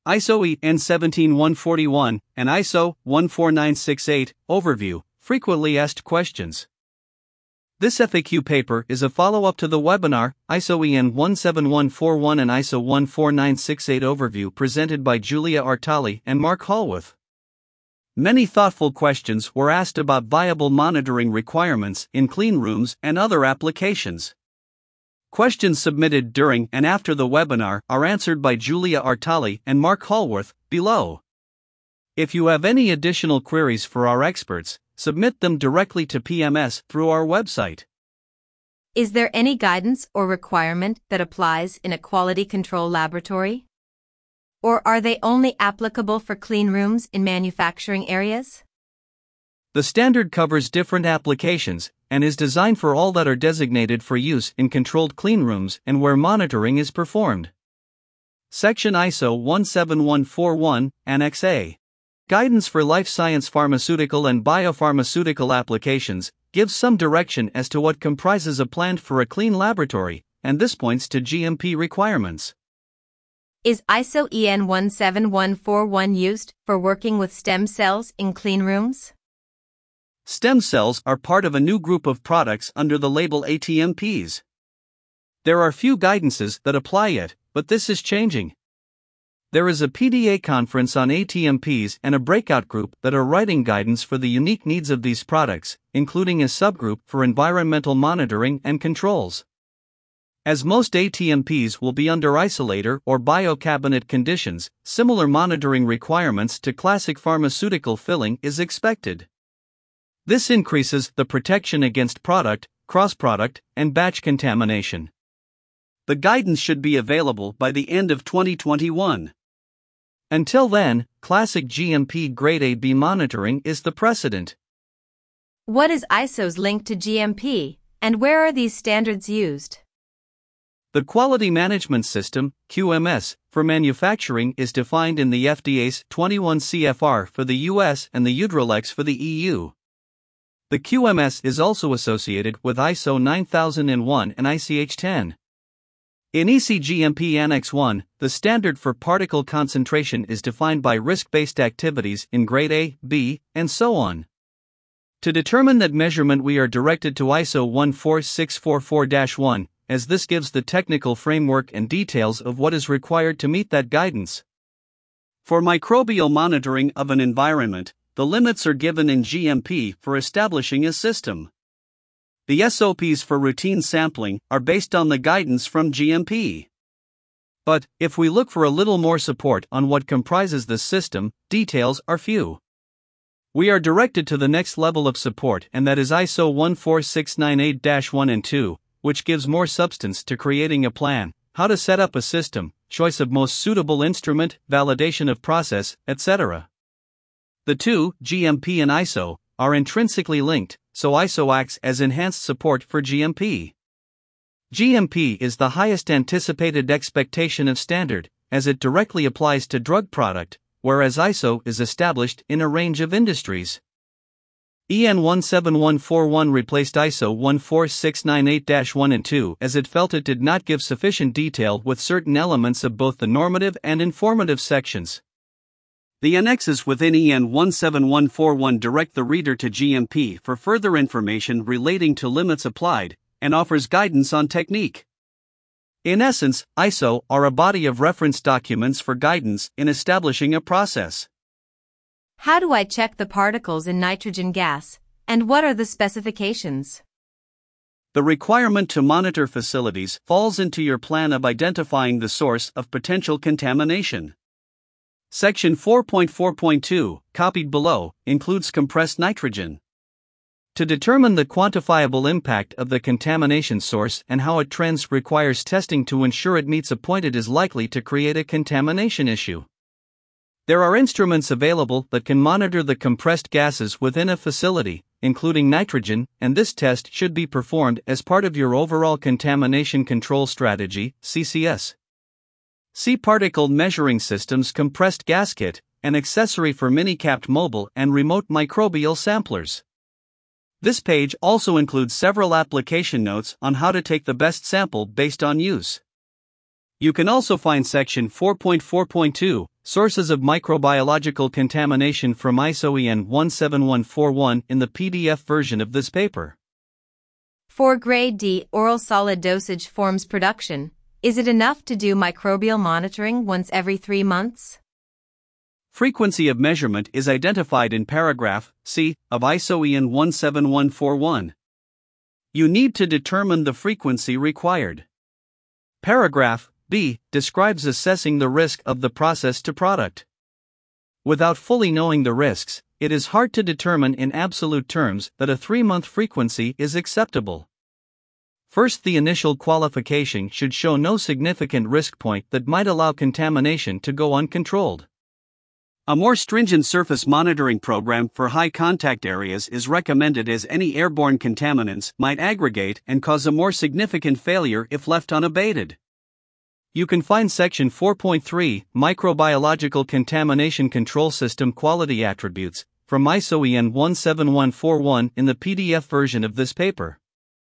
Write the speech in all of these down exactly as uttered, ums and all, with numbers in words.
I S O E N seventeen one forty-one, and I S O one four nine six eight, Overview, Frequently Asked Questions. This F A Q paper is a follow-up to the webinar, I S O E N one seven one four one and I S O one four nine six eight Overview presented by Julia Artali and Mark Hallworth. Many thoughtful questions were asked about viable monitoring requirements in clean rooms and other applications. Questions submitted during and after the webinar are answered by Julia Artali and Mark Hallworth, below. If you have any additional queries for our experts, submit them directly to P M S through our website. Is there any guidance or requirement that applies in a quality control laboratory? Or are they only applicable for clean rooms in manufacturing areas? The standard covers different applications and is designed for all that are designated for use in controlled clean rooms and where monitoring is performed. Section I S O one seven one four one, Annex A. Guidance for Life Science Pharmaceutical and Biopharmaceutical Applications gives some direction as to what comprises a plant for a clean laboratory, and this points to G M P requirements. Is I S O E N one seven one four one used for working with stem cells in clean rooms? Stem cells are part of a new group of products under the label A T M Ps. There are few guidances that apply yet, but this is changing. There is a P D A conference on A T M Ps and a breakout group that are writing guidance for the unique needs of these products, including a subgroup for environmental monitoring and controls. As most A T M Ps will be under isolator or biocabinet conditions, similar monitoring requirements to classic pharmaceutical filling is expected. This increases the protection against product, cross-product, and batch contamination. The guidance should be available by the end of twenty twenty-one. Until then, classic G M P Grade A B monitoring is the precedent. What is I S O's link to G M P, and where are these standards used? The Quality Management System, Q M S, for manufacturing is defined in the F D A's twenty-one C F R for the U S and the Udrolex for the E U. The Q M S is also associated with I S O nine thousand one and I C H ten. In E C G M P Annex one, the standard for particle concentration is defined by risk-based activities in Grade A, B, and so on. To determine that measurement, we are directed to I S O one four six four four dash one, as this gives the technical framework and details of what is required to meet that guidance. For microbial monitoring of an environment, the limits are given in G M P for establishing a system. The S O Ps for routine sampling are based on the guidance from G M P. But, if we look for a little more support on what comprises the system, details are few. We are directed to the next level of support, and that is I S O one four six nine eight dash one and two, which gives more substance to creating a plan, how to set up a system, choice of most suitable instrument, validation of process, et cetera. The two, G M P and I S O, are intrinsically linked, so I S O acts as enhanced support for G M P. G M P is the highest anticipated expectation of standard, as it directly applies to drug product, whereas I S O is established in a range of industries. E N one seven one four one replaced I S O one four six nine eight dash one and two as it felt it did not give sufficient detail with certain elements of both the normative and informative sections. The annexes within E N one seven one four one direct the reader to G M P for further information relating to limits applied, and offers guidance on technique. In essence, I S O are a body of reference documents for guidance in establishing a process. How do I check the particles in nitrogen gas, and what are the specifications? The requirement to monitor facilities falls into your plan of identifying the source of potential contamination. Section four point four point two, copied below, includes compressed nitrogen. To determine the quantifiable impact of the contamination source and how it trends requires testing to ensure it meets a point it is likely to create a contamination issue. There are instruments available that can monitor the compressed gases within a facility, including nitrogen, and this test should be performed as part of your overall contamination control strategy, C C S. See Particle Measuring Systems Compressed Gas Kit, an accessory for mini-capped mobile and remote microbial samplers. This page also includes several application notes on how to take the best sample based on use. You can also find Section four point four point two, Sources of microbiological contamination from I S O E N one seven one four one in the P D F version of this paper. For grade D oral solid dosage forms production, is it enough to do microbial monitoring once every three months? Frequency of measurement is identified in paragraph C of I S O E N one seven one four one. You need to determine the frequency required. Paragraph B describes assessing the risk of the process to product. Without fully knowing the risks, it is hard to determine in absolute terms that a three-month frequency is acceptable. First, the initial qualification should show no significant risk point that might allow contamination to go uncontrolled. A more stringent surface monitoring program for high contact areas is recommended, as any airborne contaminants might aggregate and cause a more significant failure if left unabated. You can find Section four point three, Microbiological Contamination Control System Quality Attributes, from I S O E N one seven one four one in the P D F version of this paper.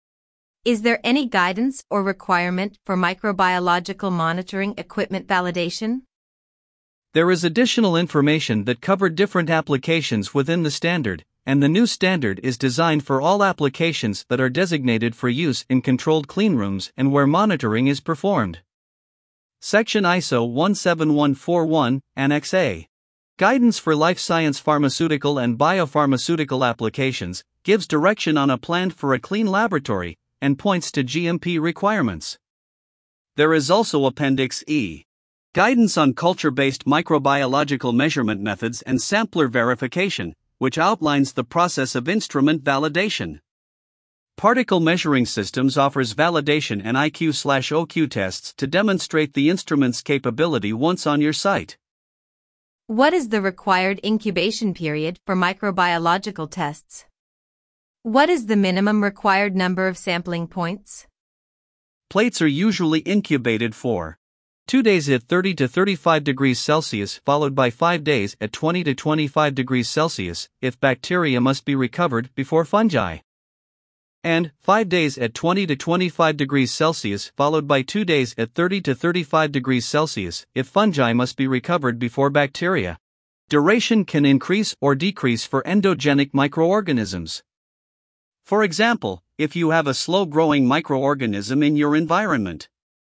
Is there any guidance or requirement for microbiological monitoring equipment validation? There is additional information that covered different applications within the standard, and the new standard is designed for all applications that are designated for use in controlled cleanrooms and where monitoring is performed. Section I S O one seven one four one, Annex A. Guidance for Life Science Pharmaceutical and Biopharmaceutical Applications, gives direction on a plan for a clean laboratory, and points to G M P requirements. There is also Appendix E. Guidance on culture-based microbiological measurement methods and sampler verification, which outlines the process of instrument validation. Particle Measuring Systems offers validation and I Q/O Q tests to demonstrate the instrument's capability once on your site. What is the required incubation period for microbiological tests? What is the minimum required number of sampling points? Plates are usually incubated for two days at thirty to thirty-five degrees Celsius, followed by five days at twenty to twenty-five degrees Celsius, if bacteria must be recovered before fungi, and five days at twenty to twenty-five degrees Celsius, followed by two days at thirty to thirty-five degrees Celsius, if fungi must be recovered before bacteria. Duration can increase or decrease for endogenic microorganisms. For example, if you have a slow-growing microorganism in your environment.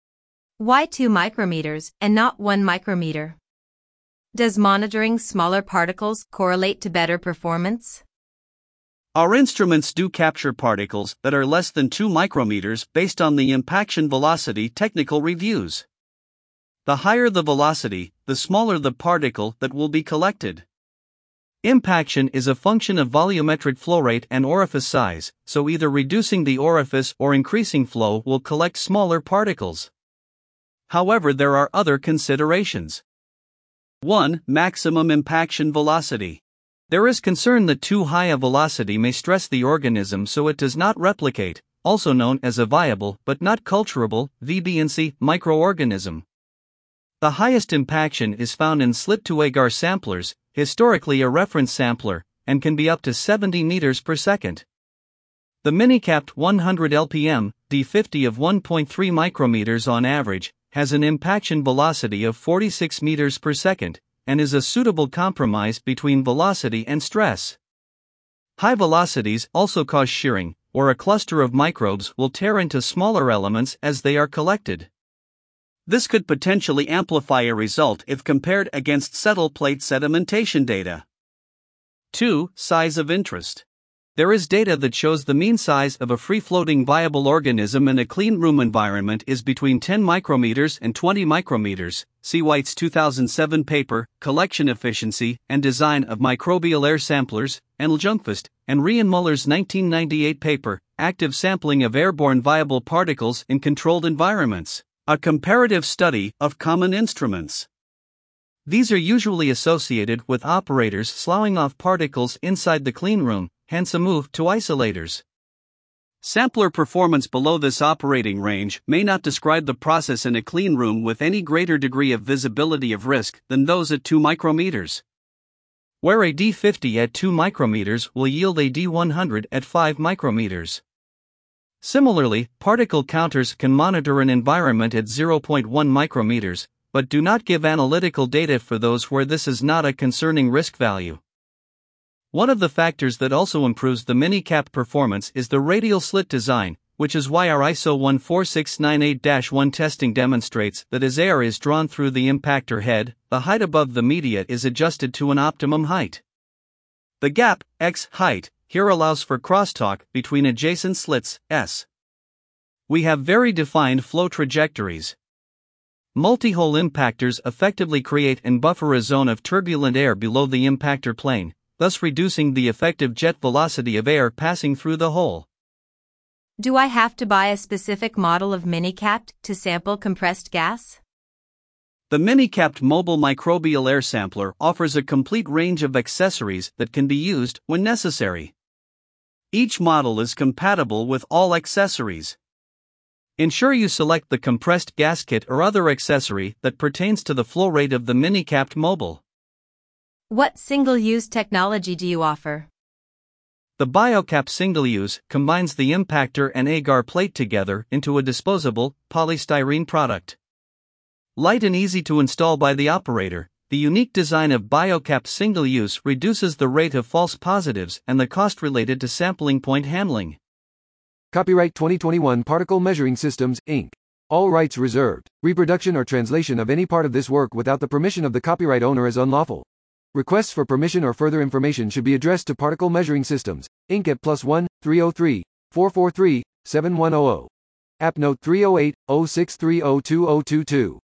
Why two micrometers and not one micrometer? Does monitoring smaller particles correlate to better performance? Our instruments do capture particles that are less than two micrometers based on the impaction velocity technical reviews. The higher the velocity, the smaller the particle that will be collected. Impaction is a function of volumetric flow rate and orifice size, so either reducing the orifice or increasing flow will collect smaller particles. However, there are other considerations. one. Maximum impaction velocity. There is concern that too high a velocity may stress the organism so it does not replicate, also known as a viable but not culturable V B N C microorganism. The highest impaction is found in slit-to-agar samplers, historically a reference sampler, and can be up to seventy meters per second. The Minicapt one hundred L P M D fifty of one point three micrometers on average has an impaction velocity of forty-six meters per second, and is a suitable compromise between velocity and stress. High velocities also cause shearing, or a cluster of microbes will tear into smaller elements as they are collected. This could potentially amplify a result if compared against settle plate sedimentation data. two. Size of interest. There is data that shows the mean size of a free-floating viable organism in a clean room environment is between ten micrometers and twenty micrometers. See White's two thousand seven paper, Collection Efficiency and Design of Microbial Air Samplers, and Ljungqvist and Riehenmuller's nineteen ninety-eight paper, Active Sampling of Airborne Viable Particles in Controlled Environments, a comparative study of common instruments. These are usually associated with operators sloughing off particles inside the cleanroom, hence a move to isolators. Sampler performance below this operating range may not describe the process in a cleanroom with any greater degree of visibility of risk than those at two micrometers. Where a D fifty at two micrometers will yield a D one hundred at five micrometers. Similarly, particle counters can monitor an environment at zero point one micrometers, but do not give analytical data for those where this is not a concerning risk value. One of the factors that also improves the mini-cap performance is the radial slit design, which is why our I S O one four six nine eight dash one testing demonstrates that as air is drawn through the impactor head, the height above the media is adjusted to an optimum height. The gap, x height, here allows for crosstalk between adjacent slits, s. We have very defined flow trajectories. Multi-hole impactors effectively create and buffer a zone of turbulent air below the impactor plane, thus reducing the effective jet velocity of air passing through the hole. Do I have to buy a specific model of mini-capped to sample compressed gas? The mini-capped mobile microbial air sampler offers a complete range of accessories that can be used when necessary. Each model is compatible with all accessories. Ensure you select the compressed gas kit or other accessory that pertains to the flow rate of the mini-capped mobile. What single-use technology do you offer? The BioCap single-use combines the impactor and agar plate together into a disposable, polystyrene product. Light and easy to install by the operator, the unique design of BioCap single-use reduces the rate of false positives and the cost related to sampling point handling. Copyright twenty twenty-one Particle Measuring Systems, Incorporated. All rights reserved. Reproduction or translation of any part of this work without the permission of the copyright owner is unlawful. Requests for permission or further information should be addressed to Particle Measuring Systems, Incorporated at plus one, three oh three, four four three, seven one zero zero. App Note three oh eight, oh six three oh two oh two two.